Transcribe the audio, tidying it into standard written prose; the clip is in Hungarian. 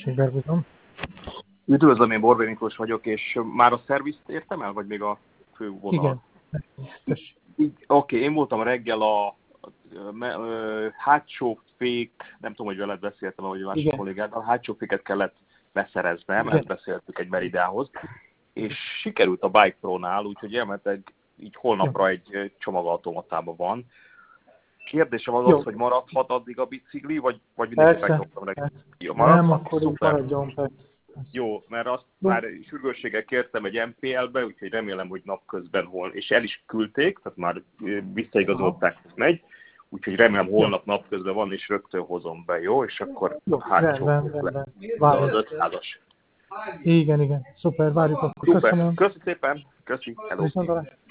Tessék, Bergudom. Üdvözlöm, én Borbély Miklós vagyok, és már a szervizt értem el, vagy még a fő vonal? Igen. Oké, én voltam reggel a hátsó fék, nem tudom, hogy veled beszéltem, vagy a másik kollégáddal, a hátsó féket kellett beszereznem, ezt beszéltük egy Meridához, és sikerült a Bike Pro-nál, úgyhogy elmentek, így holnapra egy csomagautomatában van. Kérdésem az, hogy maradhat addig a bicikli, vagy mindenképpen megdobtam reggel? Nem, akkor így maradjon, persze. Jó, mert azt már sürgősséggel kértem egy MPL-be, úgyhogy remélem, hogy napközben és el is küldték, tehát már visszaigazolták, hogy megy, úgyhogy remélem holnap napközben van, és rögtön hozom be, jó? És akkor rendben. Az 500-as. Igen, szuper, várjuk akkor. Szuper. Köszönöm. Köszi szépen, köszi, hello.